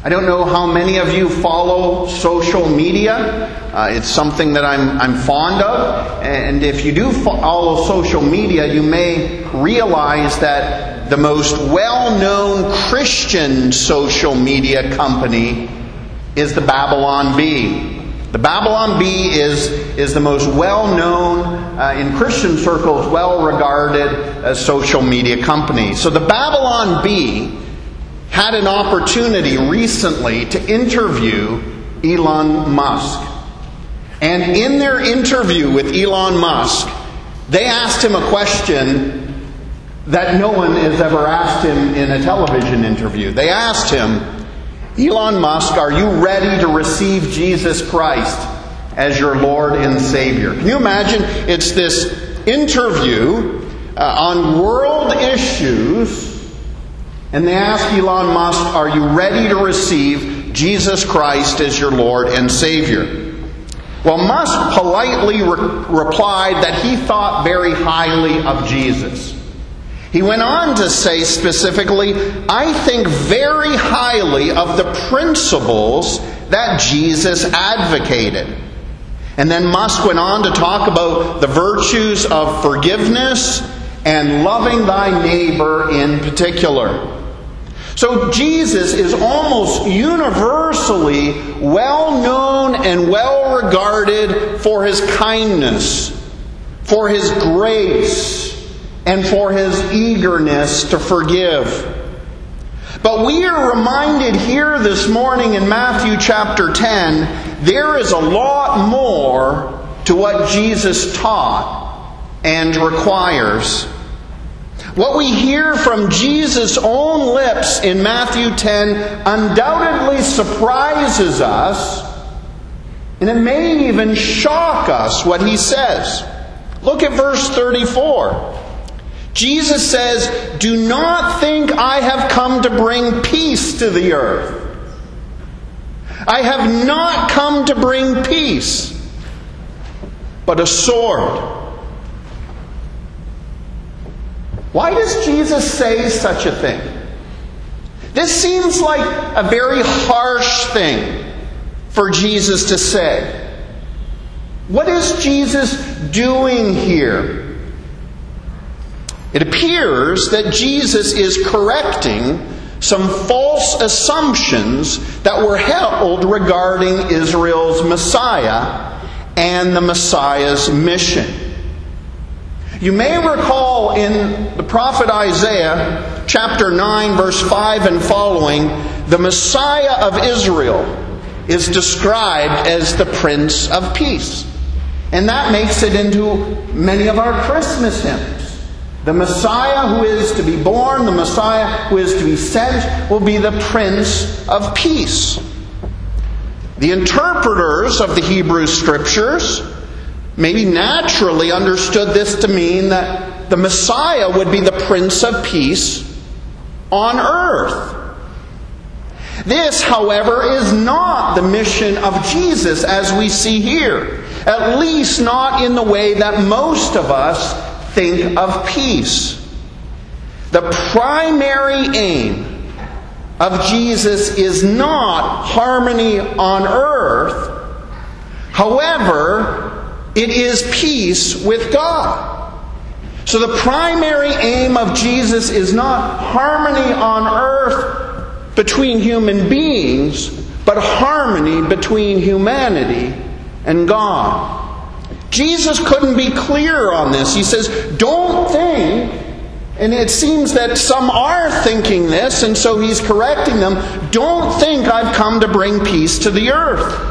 I don't know how many of you follow social media. It's something that I'm fond of. And if you do follow social media, you may realize that the most well-known Christian social media company is the Babylon Bee. The Babylon Bee is the most well-known, in Christian circles, well-regarded social media company. So the Babylon Bee had an opportunity recently to interview Elon Musk. And in their interview with Elon Musk, they asked him a question that no one has ever asked him in a television interview. They asked him, Elon Musk, are you ready to receive Jesus Christ as your Lord and Savior? Can you imagine? It's this interview on world issues. And they ask Elon Musk, are you ready to receive Jesus Christ as your Lord and Savior? Well, Musk politely replied that he thought very highly of Jesus. He went on to say specifically, I think very highly of the principles that Jesus advocated. And then Musk went on to talk about the virtues of forgiveness and loving thy neighbor in particular. So Jesus is almost universally well-known and well-regarded for his kindness, for his grace, and for his eagerness to forgive. But we are reminded here this morning in Matthew chapter 10, there is a lot more to what Jesus taught and requires. What we hear from Jesus' own lips in Matthew 10 undoubtedly surprises us, and it may even shock us what he says. Look at verse 34. Jesus says, do not think I have come to bring peace to the earth. I have not come to bring peace, but a sword. Why does Jesus say such a thing? This seems like a very harsh thing for Jesus to say. What is Jesus doing here? It appears that Jesus is correcting some false assumptions that were held regarding Israel's Messiah and the Messiah's mission. You may recall in the prophet Isaiah, chapter 9, verse 5 and following, the Messiah of Israel is described as the Prince of Peace. And that makes it into many of our Christmas hymns. The Messiah who is to be born, the Messiah who is to be sent, will be the Prince of Peace. The interpreters of the Hebrew Scriptures maybe naturally understood this to mean that the Messiah would be the Prince of Peace on earth. This, however, is not the mission of Jesus as we see here. At least not in the way that most of us think of peace. The primary aim of Jesus is not harmony on earth. However, it is peace with God. So the primary aim of Jesus is not harmony on earth between human beings, but harmony between humanity and God. Jesus couldn't be clearer on this. He says, don't think, and it seems that some are thinking this, and so he's correcting them, don't think I've come to bring peace to the earth.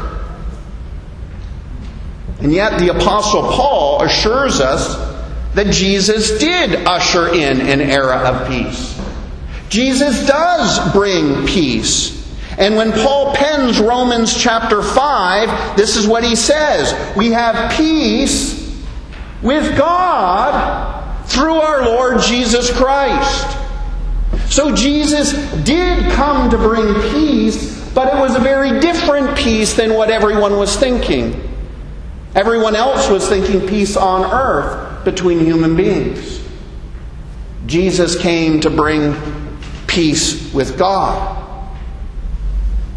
And yet the Apostle Paul assures us that Jesus did usher in an era of peace. Jesus does bring peace. And when Paul pens Romans chapter 5, this is what he says. We have peace with God through our Lord Jesus Christ. So Jesus did come to bring peace, but it was a very different peace than what everyone was thinking. Everyone else was thinking peace on earth between human beings. Jesus came to bring peace with God.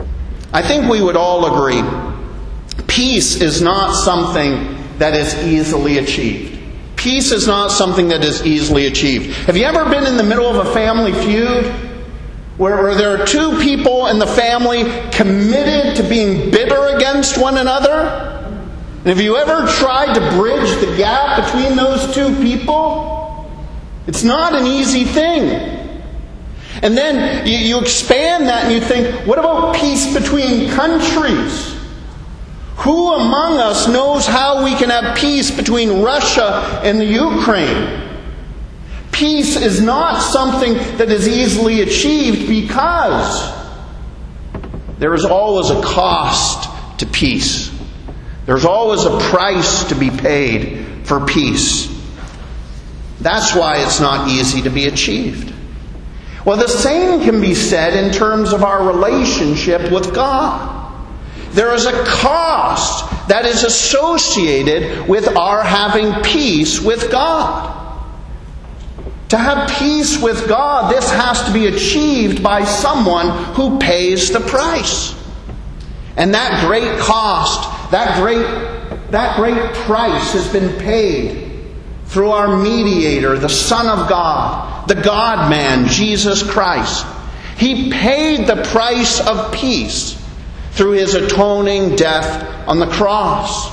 I think we would all agree, peace is not something that is easily achieved. Peace is not something that is easily achieved. Have you ever been in the middle of a family feud where there are two people in the family committed to being bitter against one another? And have you ever tried to bridge the gap between those two people? It's not an easy thing. And then you expand that and you think, what about peace between countries? Who among us knows how we can have peace between Russia and the Ukraine? Peace is not something that is easily achieved because there is always a cost to peace. There's always a price to be paid for peace. That's why it's not easy to be achieved. Well, the same can be said in terms of our relationship with God. There is a cost that is associated with our having peace with God. To have peace with God, this has to be achieved by someone who pays the price. And that great cost, that great price has been paid through our mediator, the Son of God, the God-man, Jesus Christ. He paid the price of peace through His atoning death on the cross.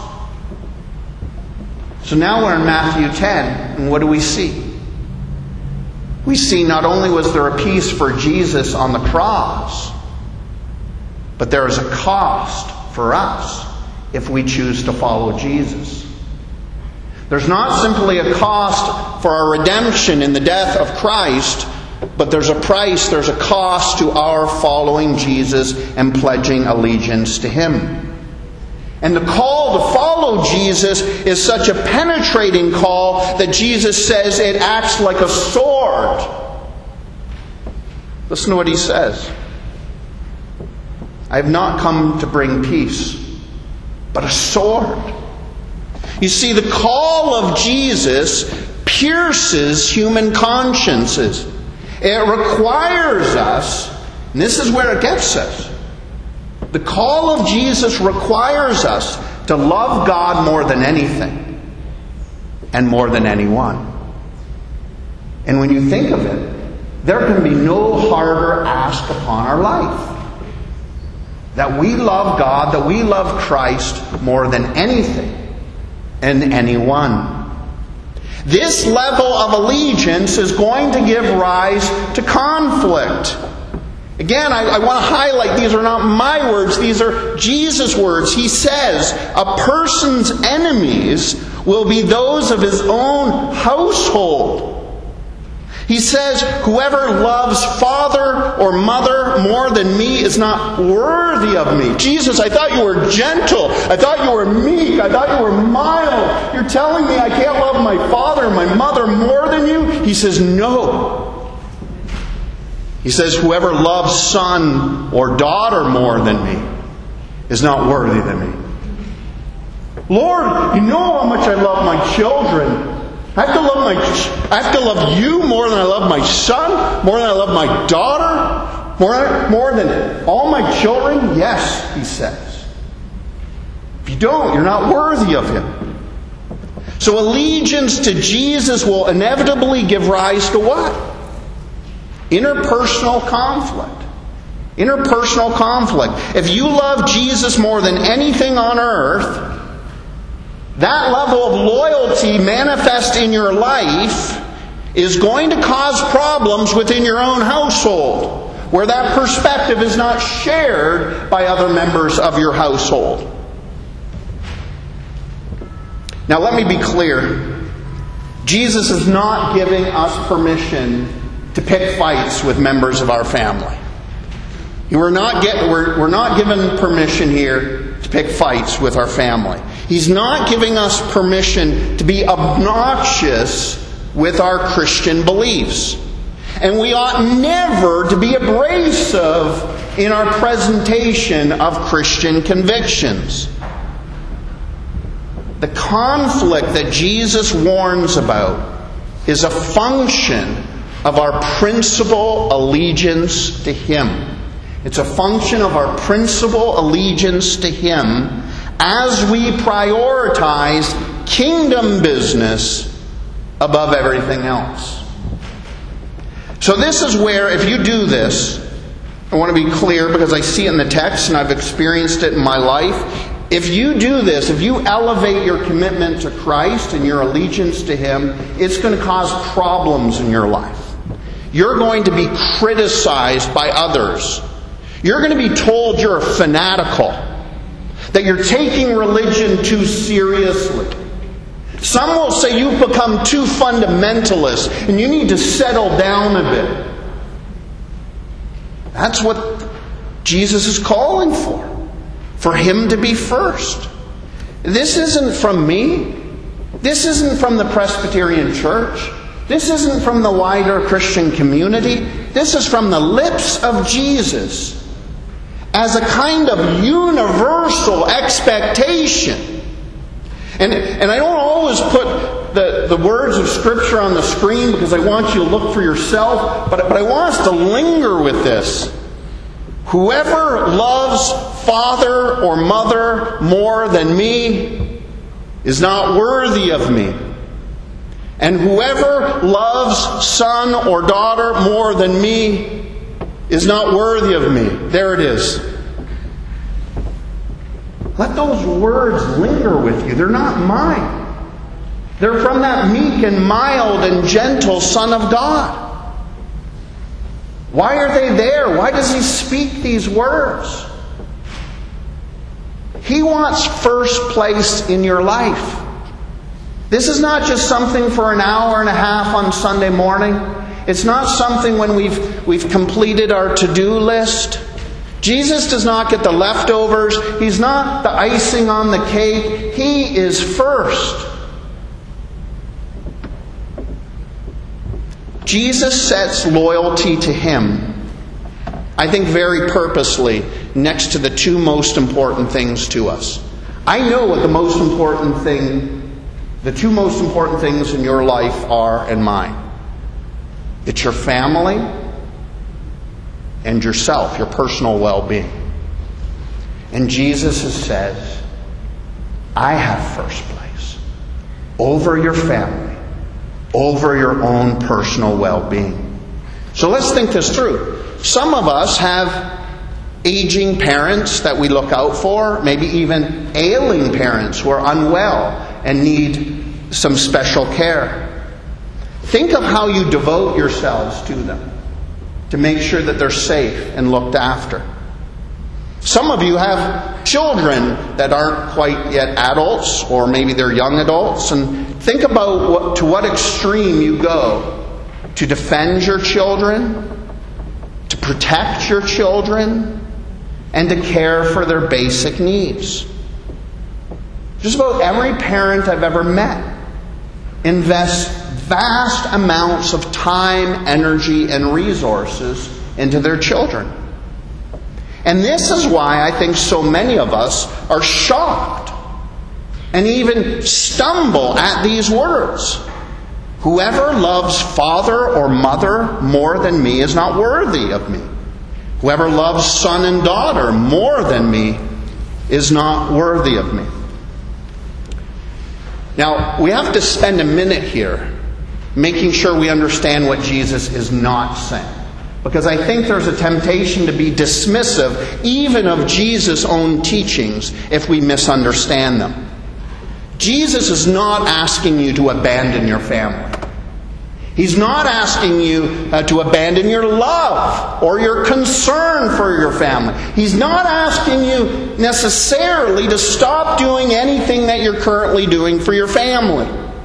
So now we're in Matthew 10, and what do we see? We see not only was there a peace for Jesus on the cross, but there is a cost for us if we choose to follow Jesus. There's not simply a cost for our redemption in the death of Christ, but there's a price, there's a cost to our following Jesus and pledging allegiance to Him. And the call to follow Jesus is such a penetrating call that Jesus says it acts like a sword. Listen to what He says. I have not come to bring peace, but a sword. You see, the call of Jesus pierces human consciences. It requires us, and this is where it gets us. The call of Jesus requires us to love God more than anything and more than anyone. And when you think of it, there can be no harder ask upon our life. That we love God, that we love Christ more than anything and anyone. This level of allegiance is going to give rise to conflict. Again, I want to highlight, these are not my words, these are Jesus' words. He says, a person's enemies will be those of his own household. He says, whoever loves father or mother more than me is not worthy of me. Jesus, I thought you were gentle. I thought you were meek. I thought you were mild. You're telling me I can't love my father and my mother more than you? He says, no. He says, whoever loves son or daughter more than me is not worthy of me. Lord, you know how much I love my children. I have to love you more than I love my son, more than I love my daughter, more than all my children? Yes, he says. If you don't, you're not worthy of him. So allegiance to Jesus will inevitably give rise to what? Interpersonal conflict. Interpersonal conflict. If you love Jesus more than anything on earth, that level of loyalty manifest in your life is going to cause problems within your own household, where that perspective is not shared by other members of your household. Now let me be clear. Jesus is not giving us permission to pick fights with members of our family. We're not given permission here to pick fights with our family. He's not giving us permission to be obnoxious with our Christian beliefs. And we ought never to be abrasive in our presentation of Christian convictions. The conflict that Jesus warns about is a function of our principal allegiance to Him. It's a function of our principal allegiance to Him as we prioritize kingdom business above everything else. So this is where, if you do this, I want to be clear because I see it in the text and I've experienced it in my life. If you do this, if you elevate your commitment to Christ and your allegiance to Him, it's going to cause problems in your life. You're going to be criticized by others. You're going to be told you're fanatical, that you're taking religion too seriously. Some will say you've become too fundamentalist and you need to settle down a bit. That's what Jesus is calling for Him to be first. This isn't from me. This isn't from the Presbyterian Church. This isn't from the wider Christian community. This is from the lips of Jesus as a kind of universal expectation. And I don't always put the words of Scripture on the screen because I want you to look for yourself, but I want us to linger with this. Whoever loves father or mother more than me is not worthy of me. And whoever loves son or daughter more than me is not worthy of me. There it is. Let those words linger with you. They're not mine. They're from that meek and mild and gentle Son of God. Why are they there? Why does He speak these words? He wants first place in your life. This is not just something for an hour and a half on Sunday morning. It's not something when we've completed our to-do list. Jesus does not get the leftovers. He's not the icing on the cake. He is first. Jesus sets loyalty to Him, I think very purposely, next to the two most important things to us. I know what the two most important things in your life are and mine. It's your family and yourself, your personal well-being. And Jesus has said, I have first place over your family, over your own personal well-being. So let's think this through. Some of us have aging parents that we look out for, maybe even ailing parents who are unwell and need some special care. Think of how you devote yourselves to them to make sure that they're safe and looked after. Some of you have children that aren't quite yet adults, or maybe they're young adults, and think about to what extreme you go to defend your children, to protect your children, and to care for their basic needs. Just about every parent I've ever met invests vast amounts of time, energy, and resources into their children. And this is why I think so many of us are shocked and even stumble at these words. Whoever loves father or mother more than me is not worthy of me. Whoever loves son and daughter more than me is not worthy of me. Now, we have to spend a minute here making sure we understand what Jesus is not saying. Because I think there's a temptation to be dismissive even of Jesus' own teachings if we misunderstand them. Jesus is not asking you to abandon your family. He's not asking you to abandon your love or your concern for your family. He's not asking you necessarily to stop doing anything that you're currently doing for your family.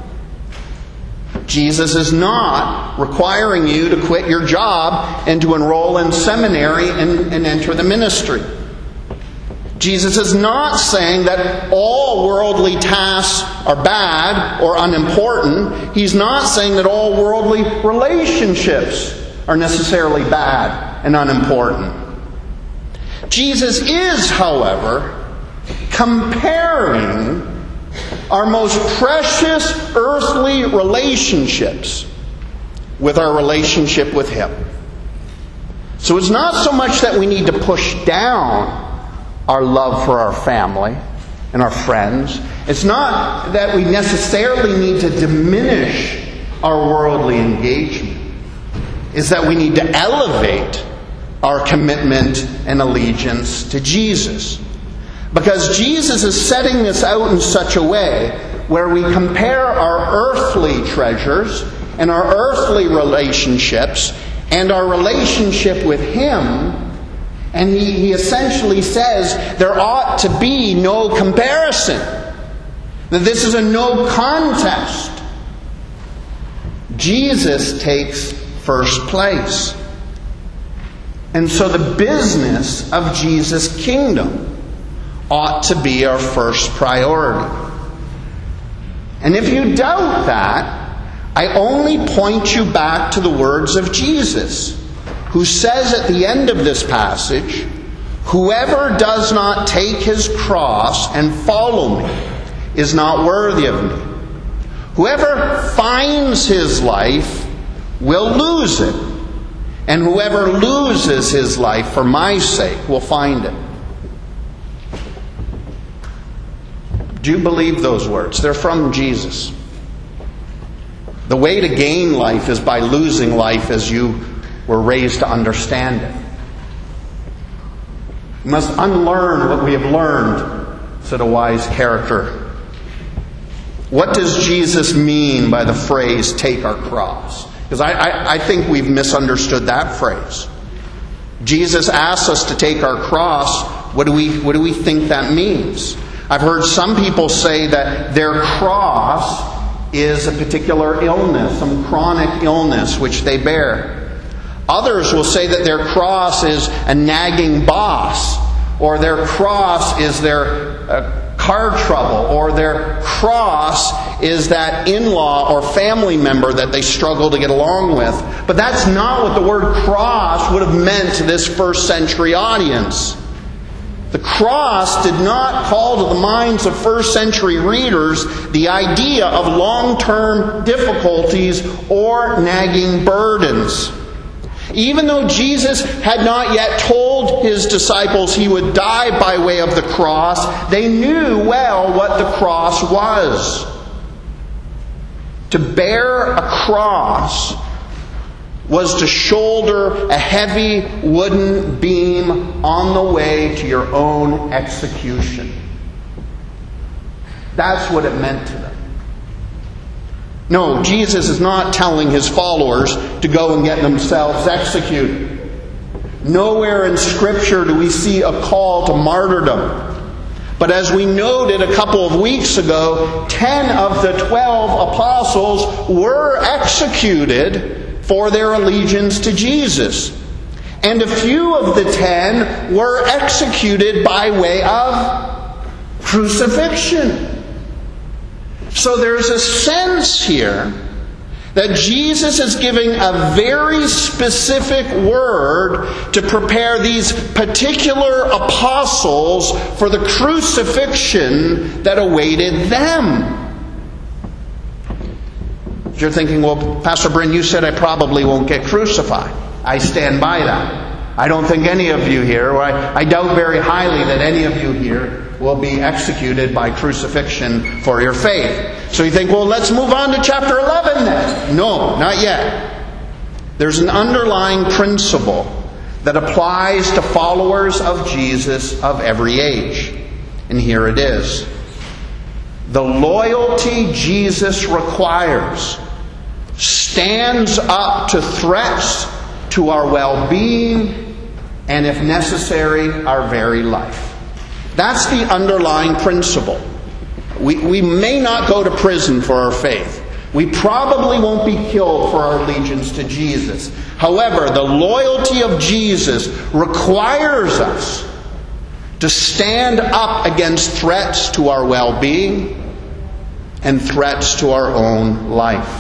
Jesus is not requiring you to quit your job and to enroll in seminary and enter the ministry. Jesus is not saying that all worldly tasks are bad or unimportant. He's not saying that all worldly relationships are necessarily bad and unimportant. Jesus is, however, comparing our most precious earthly relationships with our relationship with Him. So it's not so much that we need to push down our love for our family and our friends. It's not that we necessarily need to diminish our worldly engagement. It's that we need to elevate our commitment and allegiance to Jesus. Because Jesus is setting this out in such a way where we compare our earthly treasures and our earthly relationships and our relationship with Him, and he essentially says there ought to be no comparison. That this is a no contest. Jesus takes first place. And so the business of Jesus' kingdom ought to be our first priority. And if you doubt that, I only point you back to the words of Jesus, who says at the end of this passage, "Whoever does not take his cross and follow me is not worthy of me. Whoever finds his life will lose it, and whoever loses his life for my sake will find it." Do you believe those words? They're from Jesus. The way to gain life is by losing life as you were raised to understand it. We must unlearn what we have learned, said a wise character. What does Jesus mean by the phrase, take our cross? Because I think we've misunderstood that phrase. Jesus asks us to take our cross. What do we think that means? I've heard some people say that their cross is a particular illness, some chronic illness which they bear. Others will say that their cross is a nagging boss, or their cross is their car trouble, or their cross is that in-law or family member that they struggle to get along with. But that's not what the word cross would have meant to this first century audience. The cross did not call to the minds of first century readers the idea of long-term difficulties or nagging burdens. Even though Jesus had not yet told His disciples He would die by way of the cross, they knew well what the cross was. To bear a cross was to shoulder a heavy wooden beam on the way to your own execution. That's what it meant to them. No, Jesus is not telling His followers to go and get themselves executed. Nowhere in Scripture do we see a call to martyrdom. But as we noted a couple of weeks ago, 10 of the 12 apostles were executed for their allegiance to Jesus. And a few of the 10 were executed by way of crucifixion. So there's a sense here that Jesus is giving a very specific word to prepare these particular apostles for the crucifixion that awaited them. You're thinking, well, Pastor Bryn, you said I probably won't get crucified. I stand by that. I don't think any of you here, or I doubt very highly that any of you here will be executed by crucifixion for your faith. So you think, well, let's move on to chapter 11 then. No, not yet. There's an underlying principle that applies to followers of Jesus of every age. And here it is. The loyalty Jesus requires stands up to threats to our well-being and, if necessary, our very life. That's the underlying principle. We may not go to prison for our faith. We probably won't be killed for our allegiance to Jesus. However, the loyalty of Jesus requires us to stand up against threats to our well-being and threats to our own life.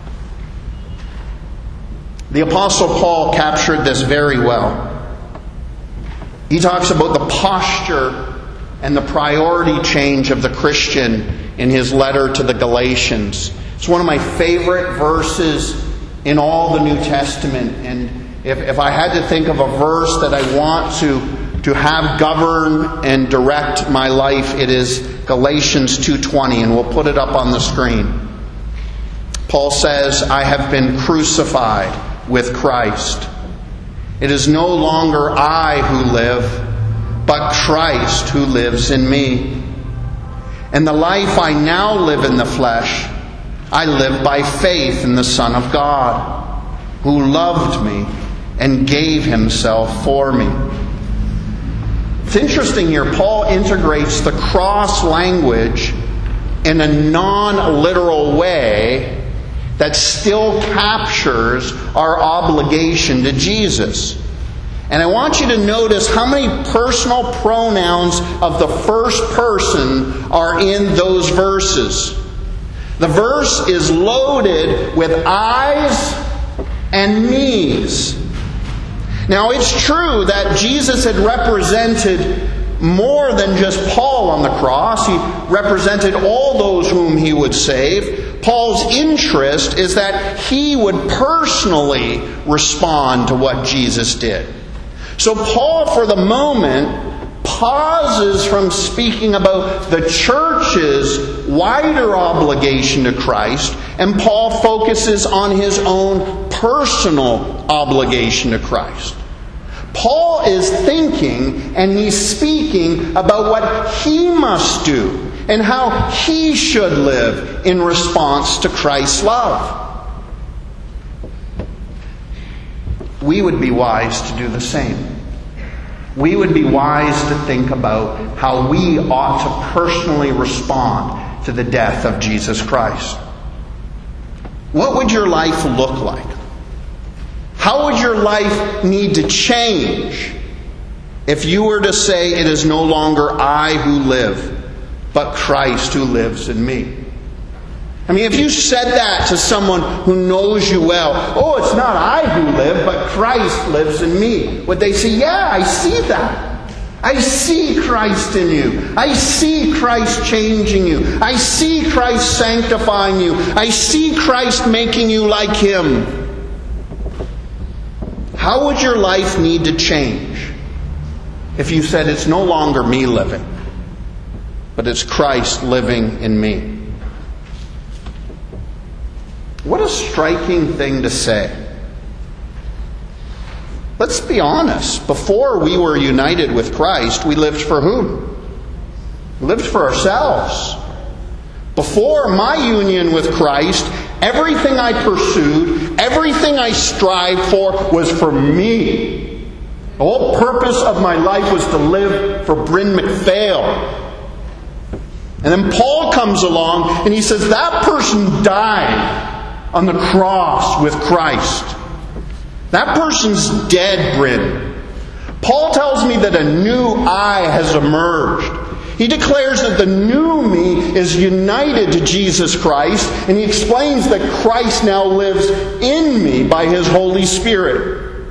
The Apostle Paul captured this very well. He talks about the posture and the priority change of the Christian in his letter to the Galatians. It's one of my favorite verses in all the New Testament, and If I had to think of a verse that I want to have govern and direct my life, it is Galatians 2:20, and we'll put it up on the screen. Paul says, I have been crucified with Christ. It is no longer I who live, but Christ who lives in me. And the life I now live in the flesh, I live by faith in the Son of God, who loved me and gave himself for me. It's interesting here, Paul integrates the cross language in a non-literal way that still captures our obligation to Jesus. And I want you to notice how many personal pronouns of the first person are in those verses. The verse is loaded with I's and me's. Now, it's true that Jesus had represented more than just Paul on the cross. He represented all those whom he would save. Paul's interest is that he would personally respond to what Jesus did. So Paul, for the moment, pauses from speaking about the church's wider obligation to Christ, and Paul focuses on his own personal obligation to Christ. Paul is thinking and he's speaking about what he must do and how he should live in response to Christ's love. We would be wise to do the same. We would be wise to think about how we ought to personally respond to the death of Jesus Christ. What would your life look like? How would your life need to change if you were to say, it is no longer I who live, but Christ who lives in me? I mean, if you said that to someone who knows you well, oh, it's not I who live, but Christ lives in me, would they say, yeah, I see that. I see Christ in you. I see Christ changing you. I see Christ sanctifying you. I see Christ making you like Him. How would your life need to change if you said, it's no longer me living, but it's Christ living in me? What a striking thing to say. Let's be honest. Before we were united with Christ, we lived for whom? We lived for ourselves. Before my union with Christ, everything I pursued, everything I strived for was for me. The whole purpose of my life was to live for Bryn McPhail. And then Paul comes along and he says, that person died on the cross with Christ. That person's dead, Bryn. Paul tells me that a new I has emerged. He declares that the new me is united to Jesus Christ, and he explains that Christ now lives in me by His Holy Spirit.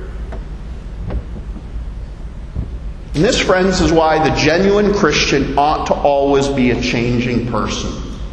And this, friends, is why the genuine Christian ought to always be a changing person.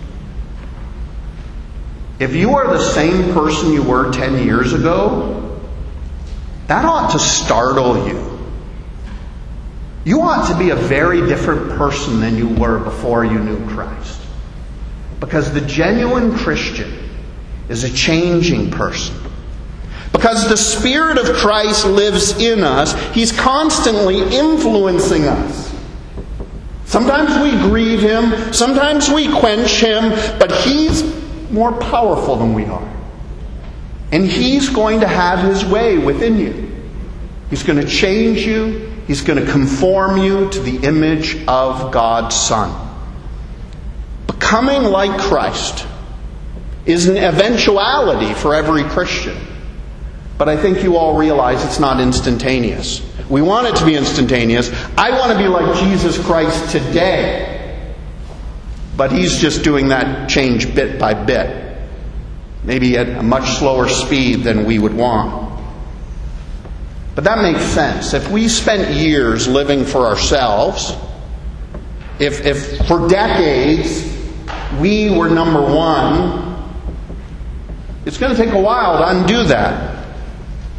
If you are the same person you were 10 years ago, that ought to startle you. You ought to be a very different person than you were before you knew Christ. Because the genuine Christian is a changing person. Because the Spirit of Christ lives in us, He's constantly influencing us. Sometimes we grieve Him, sometimes we quench Him, but He's more powerful than we are. And He's going to have His way within you. He's going to change you. He's going to conform you to the image of God's Son. Becoming like Christ is an eventuality for every Christian. But I think you all realize it's not instantaneous. We want it to be instantaneous. I want to be like Jesus Christ today. But He's just doing that change bit by bit. Maybe at a much slower speed than we would want. But that makes sense. If we spent years living for ourselves, if for decades we were number one, it's going to take a while to undo that.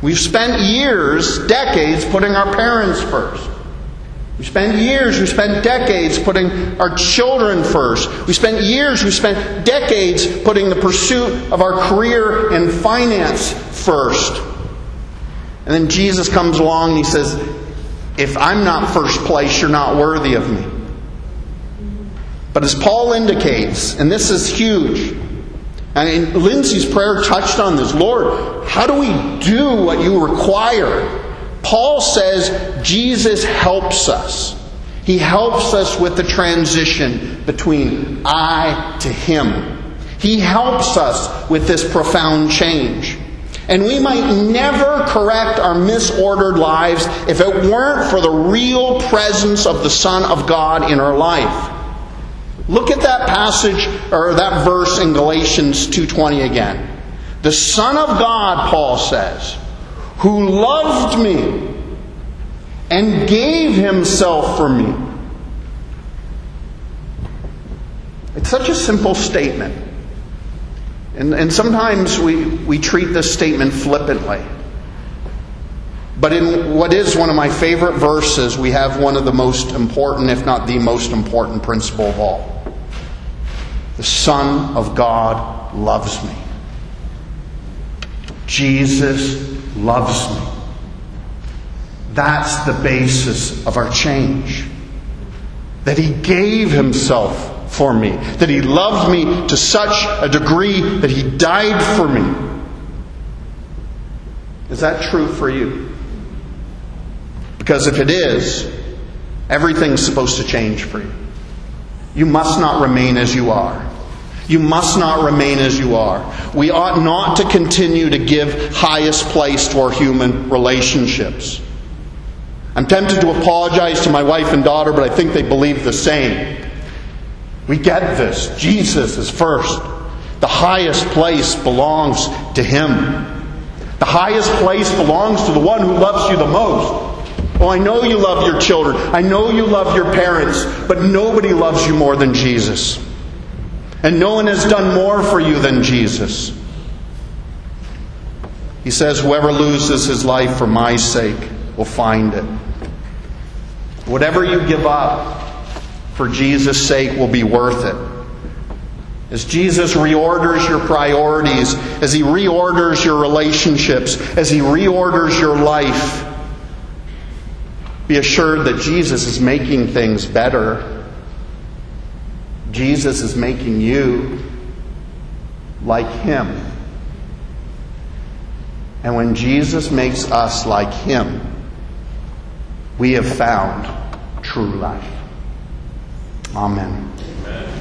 We've spent years, decades, putting our parents first. We spent decades putting our children first. We spent decades putting the pursuit of our career and finance first. And then Jesus comes along and He says, if I'm not first place, you're not worthy of me. But as Paul indicates, and this is huge, and Lindsay's prayer touched on this, Lord, how do we do what you require? Paul says Jesus helps us. He helps us with the transition between I to Him. He helps us with this profound change. And we might never correct our misordered lives if it weren't for the real presence of the Son of God in our life. Look at that passage, or that verse in Galatians 2:20 again. The Son of God, Paul says, who loved me and gave Himself for me. It's such a simple statement. And sometimes we treat this statement flippantly. But in what is one of my favorite verses, we have one of the most important, if not the most important principle of all. The Son of God loves me. Jesus loves me. That's the basis of our change. That He gave Himself for me. That He loved me to such a degree that He died for me. Is that true for you? Because if it is, everything's supposed to change for you. You must not remain as you are. You must not remain as you are. We ought not to continue to give highest place to our human relationships. I'm tempted to apologize to my wife and daughter, but I think they believe the same. We get this. Jesus is first. The highest place belongs to Him. The highest place belongs to the one who loves you the most. Oh, I know you love your children. I know you love your parents. But nobody loves you more than Jesus. And no one has done more for you than Jesus. He says, whoever loses his life for my sake will find it. Whatever you give up for Jesus' sake will be worth it. As Jesus reorders your priorities, as He reorders your relationships, as He reorders your life, be assured that Jesus is making things better. Jesus is making you like Him. And when Jesus makes us like Him, we have found true life. Amen.